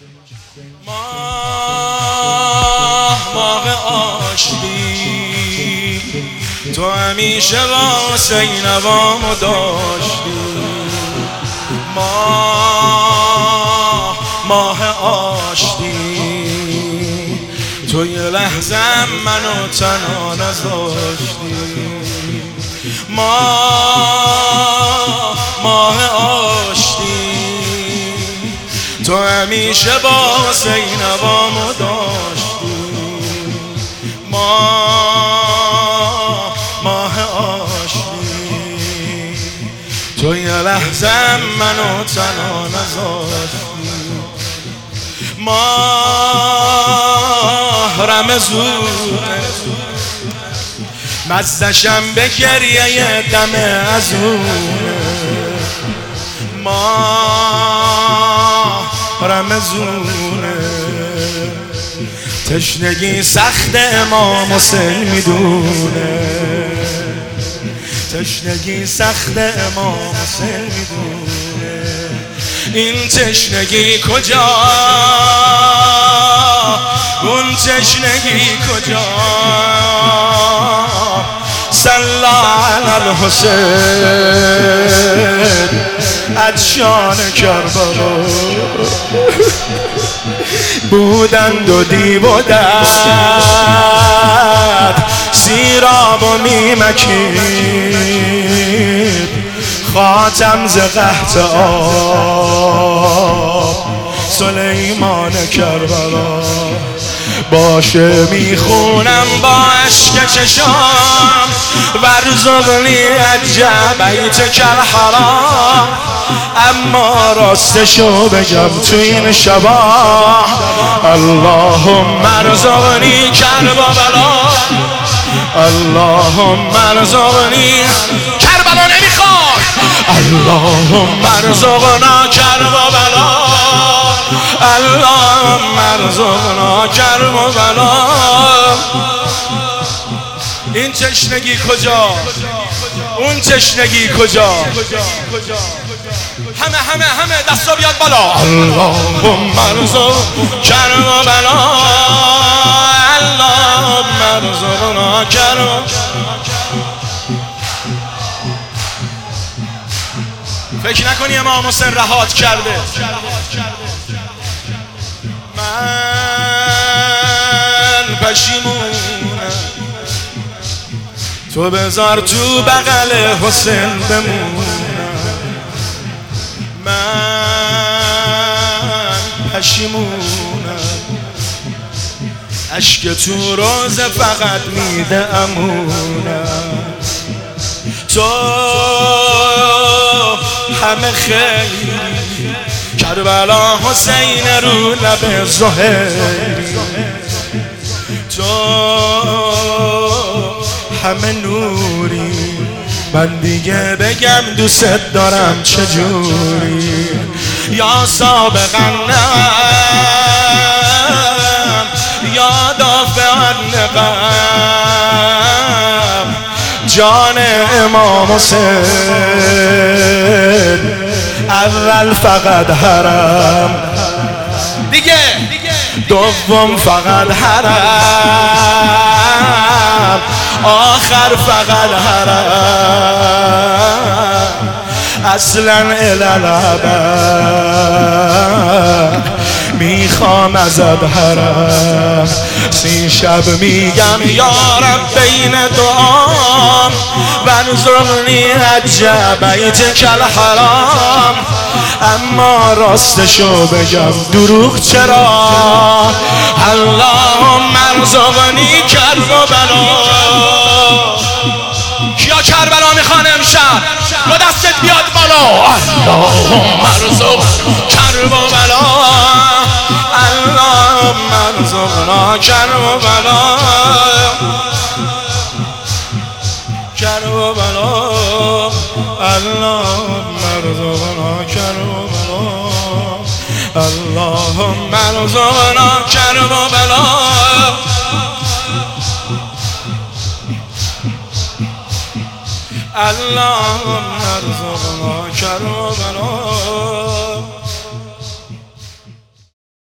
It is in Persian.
ماه آشتی تو همیشه واسه این نوامو داشتی. ماه آشتی تو یه لحظه منو تنها نذاشتی. ماه آشتی تو همیشه واسه این نوامو داشتی. ماه آشتی تو یه لحظه منو تنها نذاشتی. ماه رمضونه مزدشم به گریه دم ازونه. ماه رمضونه تشنگی سخت امام حسین میدونه. تشنگی سخت امام حسین میدونه. این تشنگی کجا اون تشنگی کجا صلی علی الحسین عطشان کربلا بودند و دیو و درد سیراب و میمکید خاتم ز قحط آب سلیمان کربلا. باشه میخونم با عشق چشام ورزقنی عجب بیت کل حرام. اما راستشو بگم تو این شبا اللهم ارزقنی کربلا. اللهم ارزقنی کربلا نمیخواد. اللهم ارزقنا کربلا. اللهم ارزقنا کربلا. این تشنگی کجا اون تشنگی کجا همه دستا بیاد بالا. اللهم ارزق کربلا. اللهم ارزقنا کربلا. فکر نکنی امام حسین رهات کرده. من پشیمونم تو بذار تو بغل حسین بمونم. من پشیمونم اشک تو روز فقط میده امونم. تو همه خیلی کربلا حسین رو لب زهری. تو همه نوری من دیگه بگم دوست دارم چجوری. یا سابقا یا دافعا نقم جان امام حسین اول فقط حرم دیگه دوم فقط حرم آخر فقط حرم اصلا الالعبد میخوام ازت حرم. 30 شب میگم یارب بین دعام ورزقنی عجب بیت کل حرام. اما راستشو بگم دروغ چرا. اللهم ارزقنی کربلا. کیا کربلا میخوان امشب با دستت بیاد بالا. اللهم ارزق کربلا. اللهم ارزقنا کربلا. کربلا. اللهم ارزقنا کربلا. اللهم ارزقنا کربلا. اللهم ارزقنا کربلا.